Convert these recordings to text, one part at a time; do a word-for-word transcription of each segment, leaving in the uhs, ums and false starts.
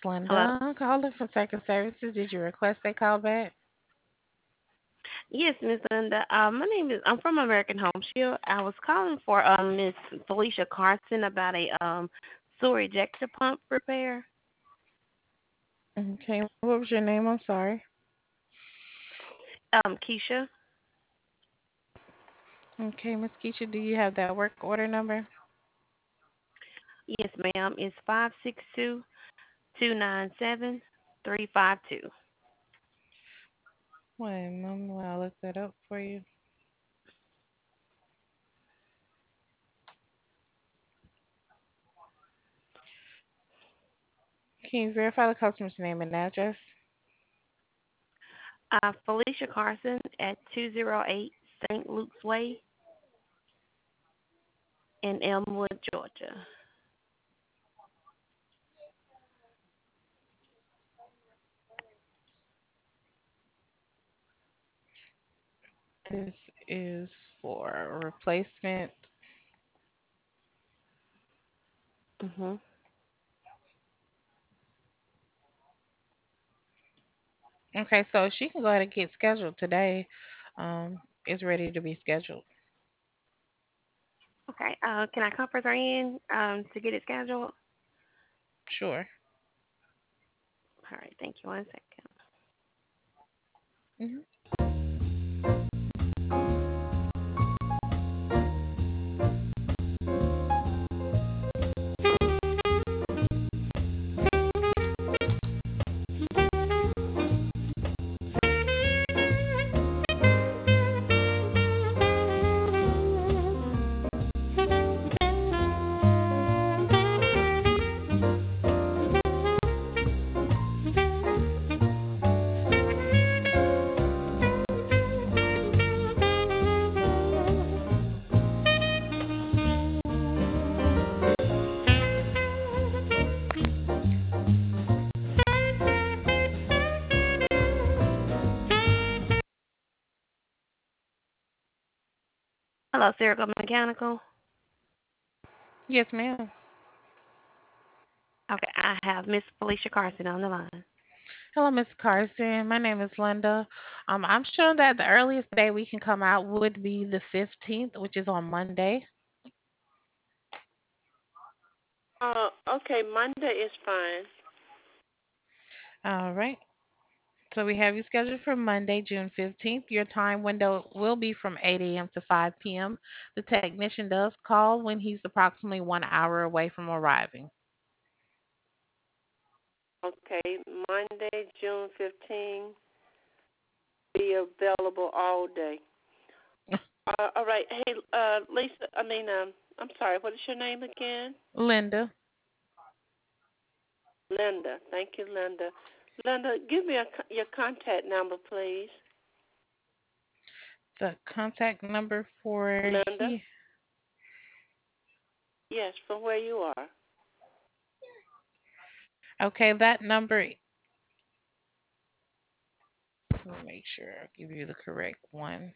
is Hello. Linda. I'm calling from Second Services. Did you request a call back? Yes, Miss Linda. Uh, my name is. I'm from American Home Shield. I was calling for um Miss Felicia Carson about a um sewer ejector pump repair. Okay. What was your name? I'm sorry. Um, Keisha. Okay, Miss Keisha, do you have that work order number? Yes, ma'am. It's five six two two nine seven three five two. One moment while I look that up for you. Can you verify the customer's name and address? Uh, Felicia Carson at two zero eight Saint Luke's Way in Elmwood, Georgia. This is for a replacement. Mhm. Okay, so she can go ahead and get scheduled today. Um, it's ready to be scheduled. Okay. Uh, can I conference her in um to get it scheduled? Sure. All right. Thank you. One second. Mhm. Hello, Sirica Mechanical. Yes, ma'am. Okay, I have Miss Felicia Carson on the line. Hello, Miss Carson. My name is Linda. Um, I'm sure that the earliest day we can come out would be the fifteenth, which is on Monday. Uh, okay, Monday is fine. All right. So we have you scheduled for Monday, June fifteenth. Your time window will be from eight a m to five p m. The technician does call when he's approximately one hour away from arriving. Okay, Monday, June fifteenth, be available all day. Uh, all right, hey, uh, Lisa, I mean, um, I'm sorry, what is your name again? Linda, Linda. Thank you, Linda. Linda, give me a, your contact number, please. the contact number for Linda? he. Yes, from where you are. Okay, that number. Let me make sure I give you the correct one.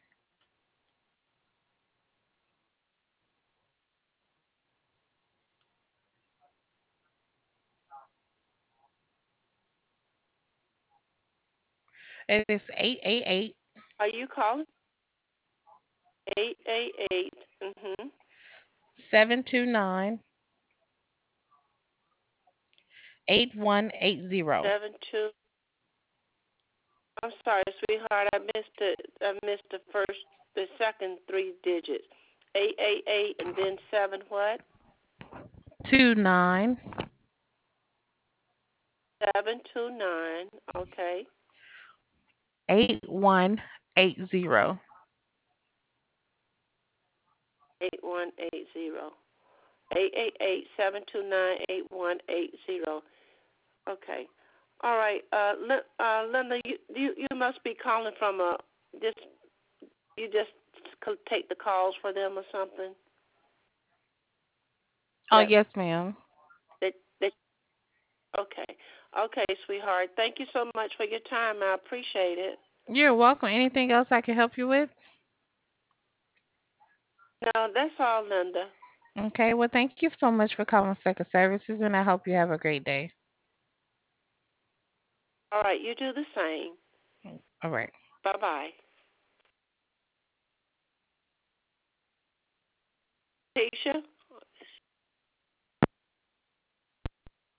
It is eight eight eight Are you calling? eight eight eight, mm-hmm, seven two nine eight one eight zero. seven two. I'm sorry, sweetheart, I missed the, I missed the first, the second three digits. eight eight eight and then seven what? Two nine seven two nine, okay. eight one eight zero. eight one eight zero. eight eight eight, seven two nine, eight one eight zero. Okay. All right. Uh, uh, Linda, you, you you must be calling from a just you just take the calls for them or something. Oh, That yes, ma'am. that that. Okay. Okay, sweetheart. Thank you so much for your time. I appreciate it. You're welcome. Anything else I can help you with? No, that's all, Linda. Okay, well, thank you so much for calling Second Services, and I hope you have a great day. All right, you do the same. All right. Bye-bye. Tisha?